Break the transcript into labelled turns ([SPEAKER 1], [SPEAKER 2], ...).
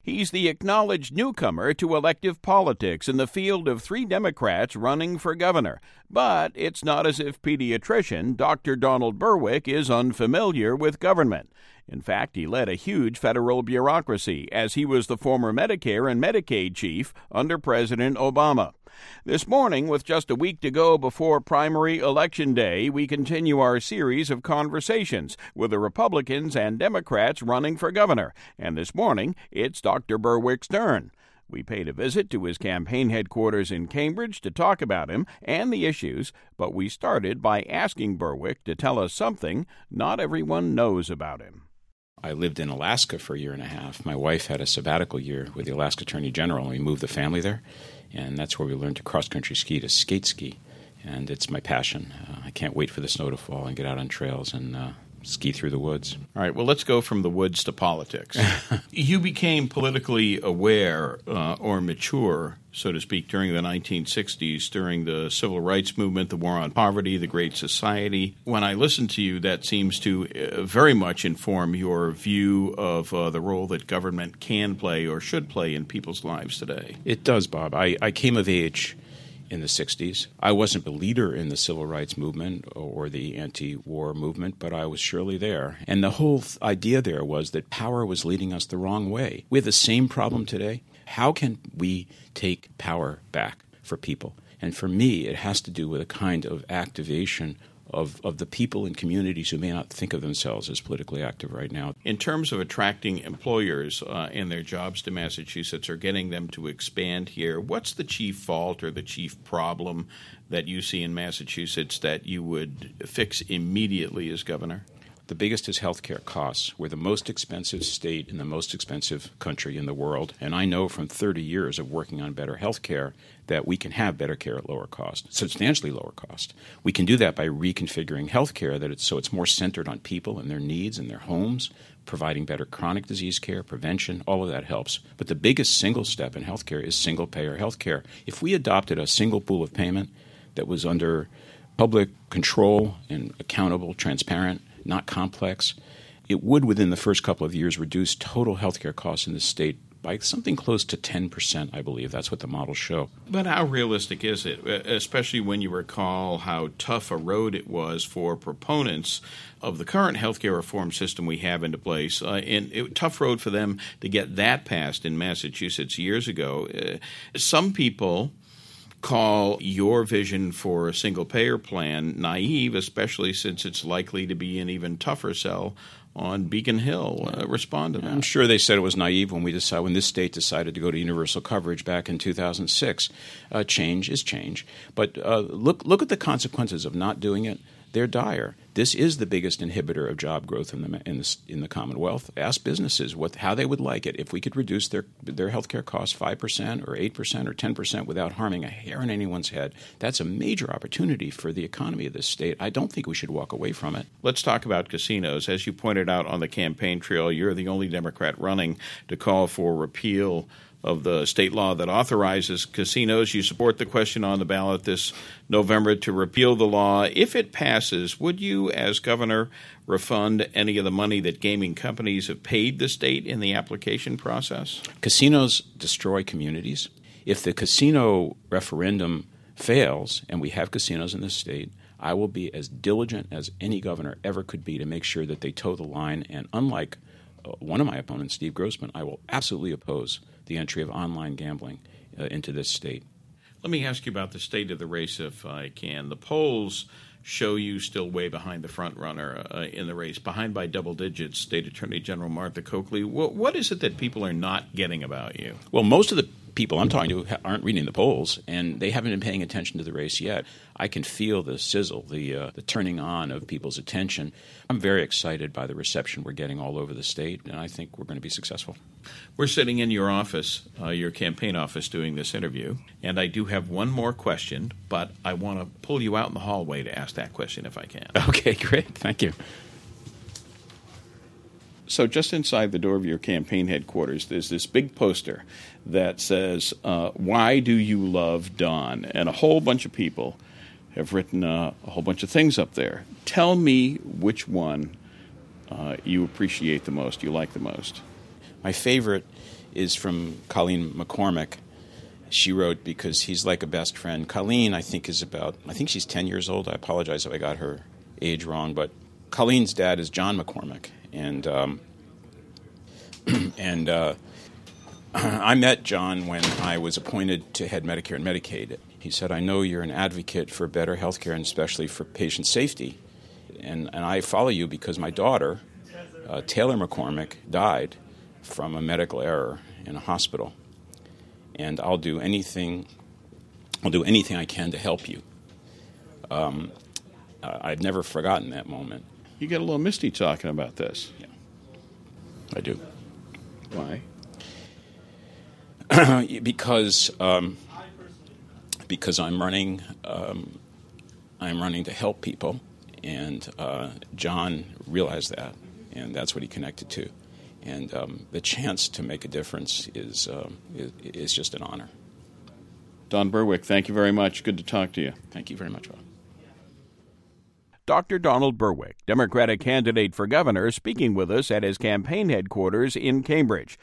[SPEAKER 1] He's the acknowledged newcomer to elective politics in the field of three Democrats running for governor. But it's not as if pediatrician Dr. Donald Berwick is unfamiliar with government. In fact, he led a huge federal bureaucracy as he was the former Medicare and Medicaid chief under President Obama. This morning, with just a week to go before primary election day, we continue our series of conversations with the Republicans and Democrats running for governor. And this morning, it's Dr. Berwick's turn. We paid a visit to his campaign headquarters in Cambridge to talk about him and the issues, but we started by asking Berwick to tell us something not everyone knows about him.
[SPEAKER 2] I lived in Alaska for a year and a half. My wife had a sabbatical year with the Alaska Attorney General, and we moved the family there. And that's where we learned to cross-country ski, to skate ski. And it's my passion. I can't wait for the snow to fall and get out on trails and ski through the woods.
[SPEAKER 1] All right, well, let's go from the woods to politics. You became politically aware or mature, so to speak, during the 1960s, during the Civil Rights Movement, the War on Poverty, the Great Society. When I listen to you, that seems to very much inform your view of the role that government can play or should play in people's lives today.
[SPEAKER 2] It does, Bob. I came of age in the 60s. I wasn't a leader in the civil rights movement or the anti-war movement, but I was surely there. And the whole idea there was that power was leading us the wrong way. We have the same problem today. How can we take power back for people? And for me, it has to do with a kind of activation of the people in communities who may not think of themselves as politically active right now.
[SPEAKER 1] In terms of attracting employers and their jobs to Massachusetts or getting them to expand here, what's the chief fault or the chief problem that you see in Massachusetts that you would fix immediately as governor?
[SPEAKER 2] The biggest is healthcare costs. We're the most expensive state in the most expensive country in the world, and I know from 30 years of working on better healthcare that we can have better care at lower cost, substantially lower cost. We can do that by reconfiguring healthcare so it's more centered on people and their needs and their homes, providing better chronic disease care, prevention, all of that helps. But the biggest single step in healthcare is single-payer healthcare. If we adopted a single pool of payment that was under public control and accountable, transparent, not complex, it would, within the first couple of years, reduce total healthcare costs in the state by something close to 10%, I believe. That's what the models show.
[SPEAKER 1] But how realistic is it, especially when you recall how tough a road it was for proponents of the current healthcare reform system we have into place, tough road for them to get that passed in Massachusetts years ago. Some people call your vision for a single-payer plan naive, especially since it's likely to be an even tougher sell on Beacon Hill. Respond to that.
[SPEAKER 2] I'm sure they said it was naive when this state decided to go to universal coverage back in 2006. Change is change. But look at the consequences of not doing it. They're dire. This is the biggest inhibitor of job growth in the Commonwealth. Ask businesses how they would like it if we could reduce their healthcare costs 5% or 8% or 10% without harming a hair on anyone's head. That's a major opportunity for the economy of this state. I don't think we should walk away from it.
[SPEAKER 1] Let's talk about casinos. As you pointed out on the campaign trail, you're the only Democrat running to call for repeal of the state law that authorizes casinos. You support the question on the ballot this November to repeal the law. If it passes, would you, as governor, refund any of the money that gaming companies have paid the state in the application process?
[SPEAKER 2] Casinos destroy communities. If the casino referendum fails, and we have casinos in this state, I will be as diligent as any governor ever could be to make sure that they toe the line. And unlike one of my opponents, Steve Grossman, I will absolutely oppose the entry of online gambling into this state.
[SPEAKER 1] Let me ask you about the state of the race, if I can. The polls show you still way behind the front runner in the race, behind by double digits, State Attorney General Martha Coakley. What is it that people are not getting about you?
[SPEAKER 2] Well, most of the people I'm talking to aren't reading the polls, and they haven't been paying attention to the race yet. I can feel the sizzle, the turning on of people's attention. I'm very excited by the reception we're getting all over the state, and I think we're going to be successful.
[SPEAKER 1] We're sitting in your office, your campaign office, doing this interview, and I do have one more question, but I want to pull you out in the hallway to ask that question if I can.
[SPEAKER 2] Okay, great. Thank you.
[SPEAKER 1] So just inside the door of your campaign headquarters, there's this big poster that says, "Why do you love Don?" And a whole bunch of people have written a whole bunch of things up there. Tell me which one you appreciate the most, you like the most.
[SPEAKER 2] My favorite is from Colleen McCormick. She wrote, because he's like a best friend. Colleen, I think she's 10 years old. I apologize if I got her age wrong, but Colleen's dad is John McCormick. And I met John when I was appointed to head Medicare and Medicaid. He said, I know you're an advocate for better health care and especially for patient safety. And I follow you because my daughter, Taylor McCormick, died from a medical error in a hospital. And I'll do anything I can to help you. I've never forgotten that moment.
[SPEAKER 1] You get a little misty talking about this.
[SPEAKER 2] Yeah, I do.
[SPEAKER 1] Why?
[SPEAKER 2] Because I'm running to help people, and John realized that, and that's what he connected to, and the chance to make a difference is just an honor.
[SPEAKER 1] Don Berwick, thank you very much. Good to talk to you.
[SPEAKER 2] Thank you very much, Rob.
[SPEAKER 1] Dr. Donald Berwick, Democratic candidate for governor, speaking with us at his campaign headquarters in Cambridge.